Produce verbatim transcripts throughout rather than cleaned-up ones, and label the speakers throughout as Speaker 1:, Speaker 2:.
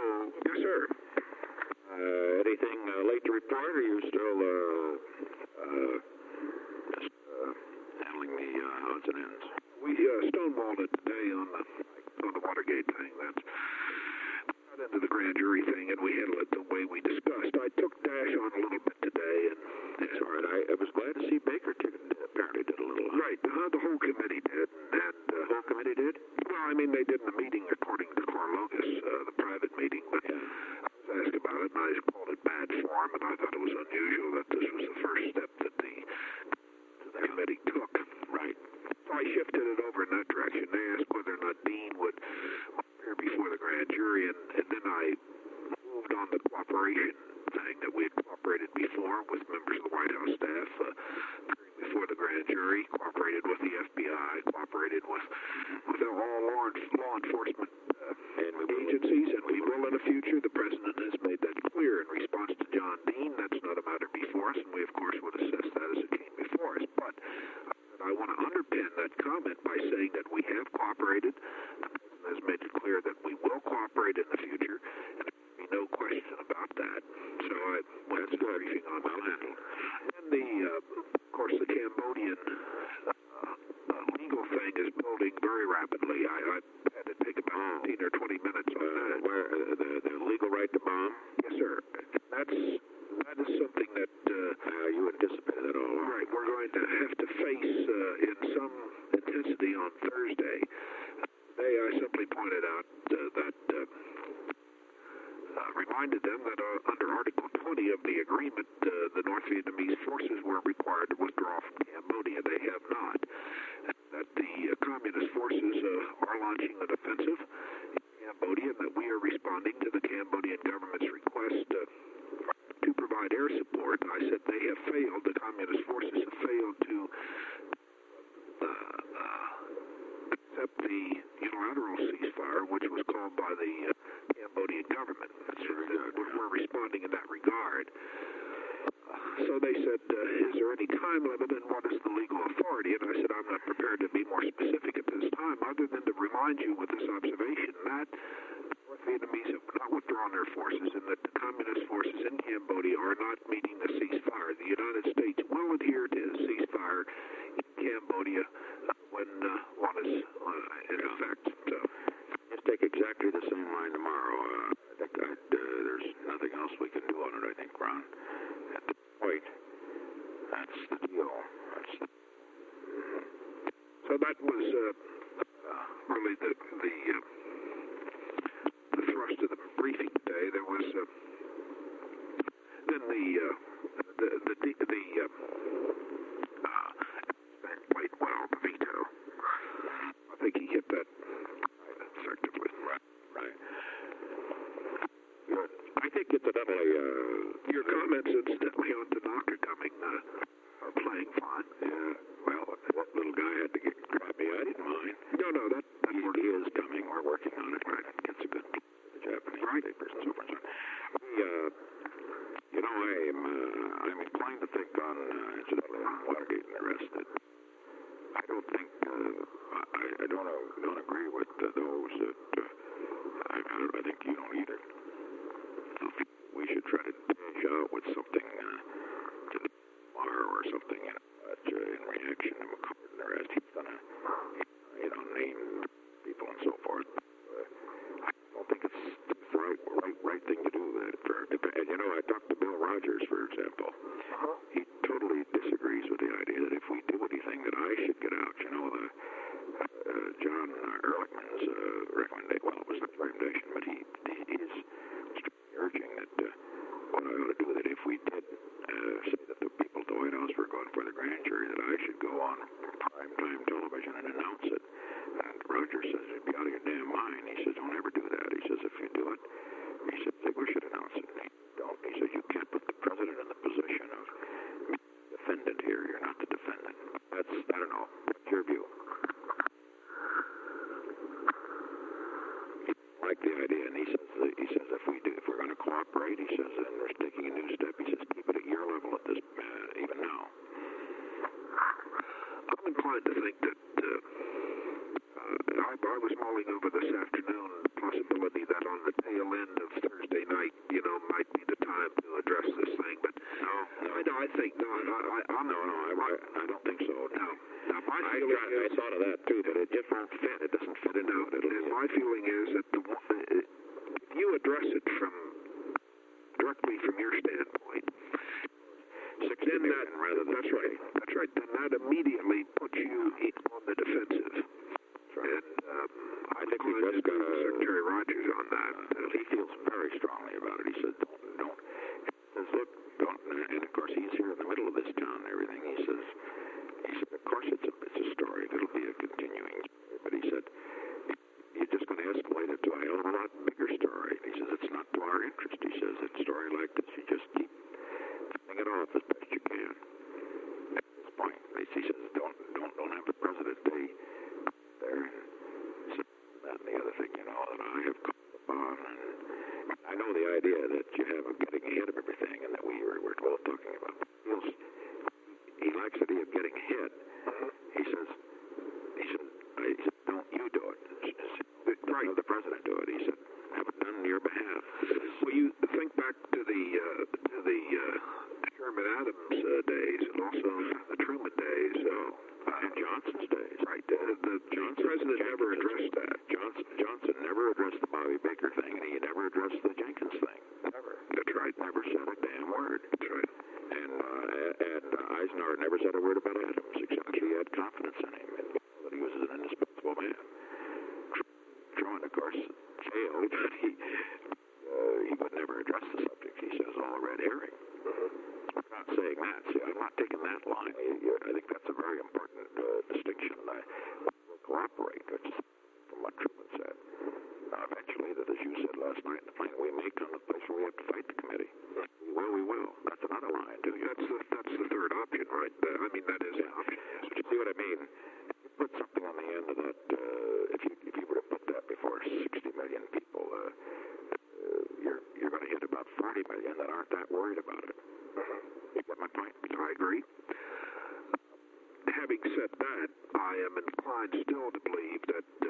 Speaker 1: Hello.
Speaker 2: Yes, sir.
Speaker 1: Uh, anything uh, late to report, or are you still uh, uh, just uh, handling the uh, odds and ends?
Speaker 2: We uh, stonewalled it today on the on the Watergate thing. That's got into the grand jury thing, and we handled it the way we discussed. I took Dash on a little bit today, and
Speaker 1: It's all right. I, I was glad to see Baker did, apparently did a little. Uh,
Speaker 2: right, uh, the whole committee did, and uh,
Speaker 1: the whole committee did?
Speaker 2: well, I mean, they did in the meeting according to Corlogus, uh, the private meeting, but
Speaker 1: Yeah.
Speaker 2: I was asked about it, and I called it bad form, and I thought it was unusual that this was the first step that the, the committee took.
Speaker 1: Right.
Speaker 2: So I shifted it over in that direction. They asked whether or not Dean would appear before the grand jury, and, and then I moved on the cooperation thing that we had cooperated before with members of the White House staff, uh, appearing before the grand jury, cooperated with the F B I, cooperated with with all law, law enforcement uh,
Speaker 1: And we will-
Speaker 2: agencies, and we will in the future. The president has made that clear in response to John Dean. That's not a matter before us, and we, of course, would assess that as it came before us. But I want to underpin that comment by saying that we have cooperated. The president has made it clear that we will cooperate in the future, and there will be no question about that. So I went to the briefing on
Speaker 1: Well
Speaker 2: that.
Speaker 1: handled.
Speaker 2: And the, uh, of course, the Cambodian uh, uh, legal thing is building very rapidly. I, I had to take about fifteen or twenty minutes on
Speaker 1: Uh,
Speaker 2: that.
Speaker 1: where, uh, the, the legal right to bomb?
Speaker 2: Yes, sir. That's that is something that uh,
Speaker 1: Uh, you anticipated that all along.
Speaker 2: right we're going to have to face uh, in some intensity on Thursday. Today, I simply pointed out uh, that uh, uh, reminded them that uh, under Article twenty of the agreement, uh, the North Vietnamese forces were required to withdraw from Cambodia. They have not. That the uh, communist forces uh, are launching an offensive in Cambodia, and that we are responding to the Cambodian government's request uh, to provide air support. I said they have failed. The communist forces have failed to uh, uh, accept the unilateral ceasefire, which was called by the uh, Cambodian government. That's very good. We're, we're responding in that regard. Uh, so they said, uh, is there any time limit and what is the legal authority? And I said, I'm not prepared to be more specific at this time, other than to remind you with this observation that the North Vietnamese have not withdrawn their forces and that the communist forces in Cambodia are not meeting the ceasefire. The United States will adhere to the ceasefire in Cambodia uh, when uh, one is uh, in effect. So,
Speaker 1: Just take exactly the same line tomorrow. Uh, I think I, uh, there's nothing else we can do on it, I think, Ron. At this point, that's the deal. That's the...
Speaker 2: so that was uh, uh, really the the, uh, the thrust of the briefing today. There was uh, then the uh, the the the, the uh, uh, played well, the veto. I think he hit that effectively.
Speaker 1: Right, right. Good. I think incidentally, uh,
Speaker 2: Your comments, incidentally, on Tanaka coming uh, are playing fine.
Speaker 1: yeah, well, that little guy had to get grab me. I didn't mind.
Speaker 2: No, no, that that
Speaker 1: He,
Speaker 2: worked.
Speaker 1: he is coming. We're working on it. Right. Gets a good the Japanese
Speaker 2: Right.
Speaker 1: papers and so forth. and so on. We, uh, you know, I am uh, I'm inclined to think on uh, incidentally on Watergate and the rest that I don't think uh, I, I don't uh, don't agree with uh, those that uh, I, I, don't, I think you don't either. We should try to dash out with something uh, to the bar or something, you know, uh, in reaction to McCord and the rest. He's gonna, you know, name people and so forth. Uh, I don't think it's the right, right, right thing to do. That for, and you know, I talked to Bill Rogers, for example.
Speaker 2: Uh-huh.
Speaker 1: He totally disagrees with the idea that if we do anything, that I should get out. You know, the uh, John Ehrlichman's uh, recommendation. Well, it was the recommendation, but he, he is urging that uh, what I ought to do, that if we did uh, say that the people at the White House were going for the grand jury, that I should go on prime time television and announce it. And Rogers says, you'd be out of your damn mind. He says, don't ever do that. He says, if you do it, he says, Ziegler should announce it. And he don't. He says, you can't put the president in the position of defendant here. You're not the defendant. That's, I don't know. What's your view? Like the idea, and he says, uh, he says if we do, if we're going to cooperate, he says, and we're taking a new step, he says, keep it at your level at this, uh, even now.
Speaker 2: I'm inclined to think that uh, uh, I, I was mulling over this afternoon the possibility that on the tail end end of Thursday night, you know, might be the time to address this thing. But
Speaker 1: No, no.
Speaker 2: I know, I think, no, I, I, I'm,
Speaker 1: No, no, I, I, I don't think so.
Speaker 2: no. Now, my
Speaker 1: I,
Speaker 2: feeling
Speaker 1: tried,
Speaker 2: is,
Speaker 1: I thought of that too, but it just won't fit. It doesn't fit into
Speaker 2: no,
Speaker 1: it. It'll,
Speaker 2: and my feeling is that the, if you address it from, directly from your standpoint,
Speaker 1: sixty
Speaker 2: then
Speaker 1: million
Speaker 2: that,
Speaker 1: rather than
Speaker 2: that's right, that's right, then that immediately puts you in, on the defensive.
Speaker 1: Right.
Speaker 2: And um,
Speaker 1: I think we
Speaker 2: inclined
Speaker 1: just
Speaker 2: to
Speaker 1: got
Speaker 2: agree with
Speaker 1: a-
Speaker 2: Secretary Rogers on that.
Speaker 1: Uh, he feels very strongly about it. He said, don't, don't. He says, look, don't. And of course, he's here in the middle of this town and everything. He says, he said, of course, it's a, it's a story. It'll be a continuing story. But he said, you're just going to escalate it to a hell of a lot bigger story. He says, it's not to our interest. He says, in a story like this, you just keep cutting it off as best you can. At this point, he says, don't, don't, don't have the president be there. So, and the other thing, you know, that I have come upon, and I know the idea that you have of getting ahead of everything, and that we were, we're both talking about. He, feels, he likes the idea of getting ahead. He says, he says, I, he said, don't you do it. Right. Have the president do it. He said, have it done on your behalf.
Speaker 2: Well, you think back to the uh, to the uh, Sherman Adams uh, days, and also the Truman days, uh,
Speaker 1: and Johnson's days.
Speaker 2: Right. Uh, the
Speaker 1: Johnson,
Speaker 2: president
Speaker 1: Jenkins,
Speaker 2: never addressed that.
Speaker 1: Johnson, Johnson never addressed the Bobby Baker thing, and he never addressed the Jenkins thing. Never.
Speaker 2: That's right.
Speaker 1: Never said a damn word.
Speaker 2: That's right.
Speaker 1: And uh, and uh, Eisenhower never said a word about Adams, except he had confidence in him and that he was an indispensable man. Truman, of course, failed, but he uh, he would never address the subject. He says all a red herring. I'm not saying that. See, I'm not taking that line. I think that's a very important uh, distinction. I will cooperate, which is from what Truman said. Uh, eventually, that as you said last night, the point we may come to the place where we have to fight the committee. We will, we will. That's another line, too.
Speaker 2: That's the that's the third option, right? Uh, I mean, that is
Speaker 1: Yeah.
Speaker 2: an option.
Speaker 1: But you see what I mean? You put something on the end of that. Uh, if you if you were to put that before sixty million people, uh, uh, you're you're going to hit about forty million that aren't that worried about it. You get my point?
Speaker 2: I agree. Having said that, I am inclined still to believe that uh,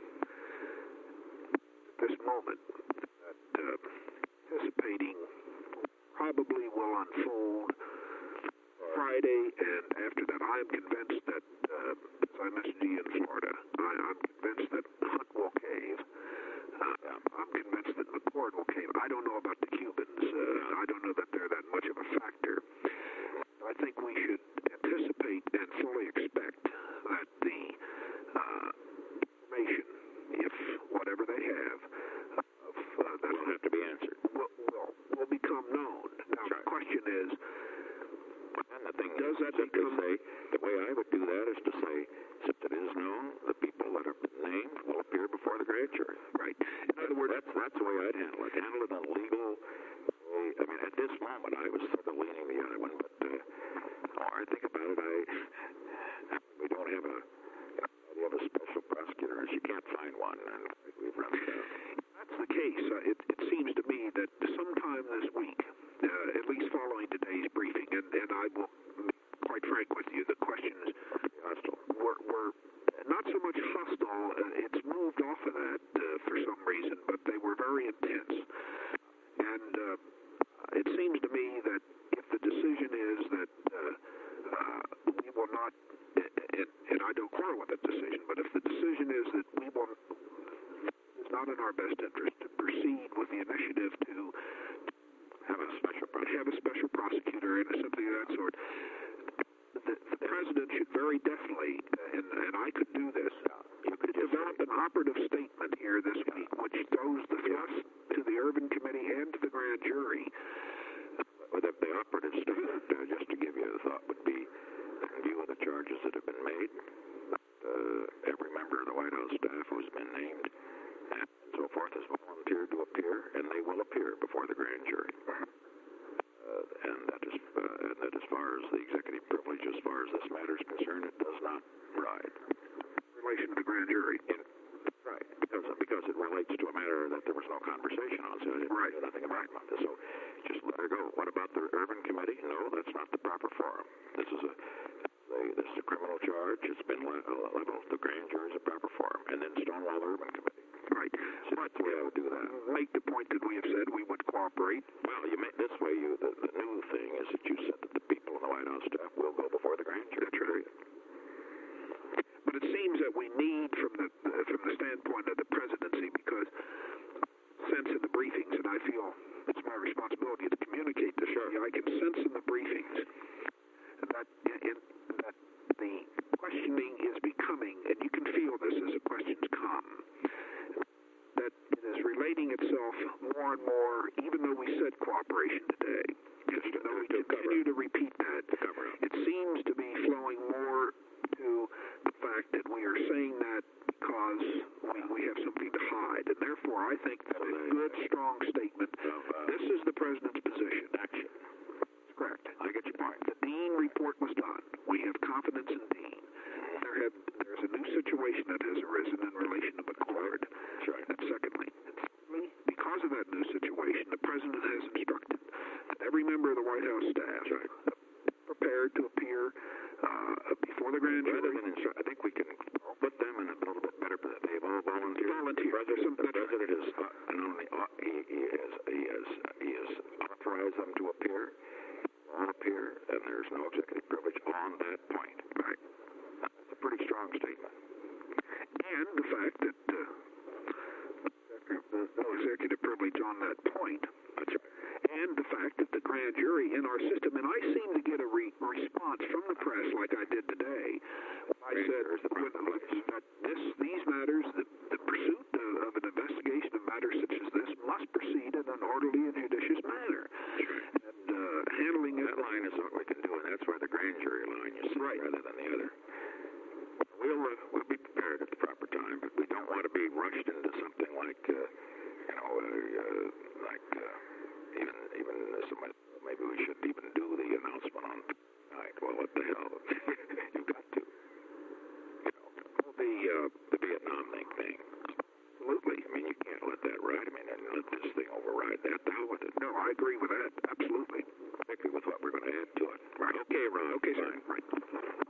Speaker 2: this moment, that uh, anticipating probably will unfold Friday, and after that, I am convinced that, uh, as I mentioned to you in Florida, I, I'm convinced that Hunt will cave. Uh, I'm convinced that McCord will cave. I don't know about the Cubans. Uh, I don't know that they're that much of a factor. I think we should anticipate and fully expect that the uh, information, if whatever they have, of uh, that
Speaker 1: Will have to be answered.
Speaker 2: will, will, will become known. Now,
Speaker 1: Right.
Speaker 2: the question is,
Speaker 1: And the thing
Speaker 2: does that
Speaker 1: simply
Speaker 2: become...
Speaker 1: say, the way I would do that is to say, since it is known, the people that have been named will appear before the grand jury.
Speaker 2: Right. In other words,
Speaker 1: That's, that's the way I'd handle it. Handle it in a legal way. I mean, at this moment, I was sort of leaning the other one, but uh, the more I think about it, I, we don't have a, we have a special prosecutor, as you can't find one, and we've run it out.
Speaker 2: that's the case. Uh, it, it seems to me that sometime this week, uh, at least following today's briefing, and, and I will be quite frank with you, the questions
Speaker 1: Hostile.
Speaker 2: were, were not so much hostile. Uh, it's moved off of that uh, for some reason, but they were very intense. And uh, it seems to me that if the decision is that uh, uh, we will not, and, and I don't quarrel with that decision, but if the decision is that we will, it's not in our best interest to proceed with the initiative to
Speaker 1: Have a special prosecutor.
Speaker 2: have a special prosecutor and something of that sort, the, the president should very definitely, and, and I could do this,
Speaker 1: You could just
Speaker 2: develop an operative statement here this week which throws the thrust to the Urban Committee and to the grand jury.
Speaker 1: Well, the, the operative statement, uh, just to give you a thought, would be that in view of the charges that have been made, uh, every member of the White House staff who's been named and so forth has volunteered to appear, and they will appear before the grand jury. Uh, and that is, uh, and that as far as the executive privilege, as far as this matter is concerned, it does not ride.
Speaker 2: In relation to the grand jury.
Speaker 1: In, right, because because it relates to a matter that there was no conversation on, so I didn't
Speaker 2: Right.
Speaker 1: know nothing about it. So just let her go. What about the Urban Committee? No, that's not the proper forum. This is a this is a criminal charge. It's been leveled. The grand jury is a proper forum, and then Stonewall Urban Committee.
Speaker 2: Right.
Speaker 1: So that's the way I would do that.
Speaker 2: make the point that we have said we would cooperate.
Speaker 1: Well, you make this way. You the, the new thing is that you said that the people in the White House staff will go before the grand jury.
Speaker 2: That's right. But it seems that we need, from the uh, from the standpoint of the presidency, because sense in the briefings, and I feel it's my responsibility to communicate this.
Speaker 1: Sure.
Speaker 2: I can sense in the briefings that in, that the questioning is becoming, and you can feel this as the questions come, that it is relating itself more and more, even though we said cooperation today, just though we continue to repeat that, it seems to be flowing more to the fact that we are saying that because we, we have something to hide, and therefore I think that a good, strong statement, this is the president's position. Action. Correct.
Speaker 1: I get your point.
Speaker 2: The Dean report was done. We have confidence in Dean. There have, there's a new situation that has arisen in relation to McCord.
Speaker 1: That's right.
Speaker 2: And secondly, because of that new situation, the president has instructed that every member of the White House staff right. prepared to appear uh, before the grand jury.
Speaker 1: Rather than instru- I think we can put them in a little bit better. They've all volunteered.
Speaker 2: Volunteered.
Speaker 1: The president, the president is uh, not only uh, he, he has he has he has authorized them to appear. All appear, and there's no executive privilege on that point. Right. That's a pretty strong statement.
Speaker 2: And the fact that uh, no executive privilege on that point.
Speaker 1: That's right.
Speaker 2: And the fact that the grand jury in our system, and I seem to get a re- response from the press like I did today. I said when, that this, these matters, the, the pursuit of, of an investigation of matters such as this must proceed in an orderly and judicious manner. And uh, handling it.
Speaker 1: That line is what we can do, and that's where the grand jury line you see
Speaker 2: right.
Speaker 1: rather than the other. We'll uh, we'll be prepared at the proper time, but we don't want to be rushed into something like uh, you know uh, uh, like uh, even even uh, somebody, maybe we shouldn't even do the announcement on tonight. Well, what the hell? You've got to. You know,
Speaker 2: the uh,
Speaker 1: the Vietnam thing thing.
Speaker 2: Absolutely.
Speaker 1: I mean, you can't let that ride. I mean, and let this thing override that. The hell with it.
Speaker 2: No, I agree with that. Absolutely.
Speaker 1: Particularly with what we're going to add to it. Right. Okay, Ron.
Speaker 2: Okay, sir.
Speaker 1: Fine.
Speaker 2: Right.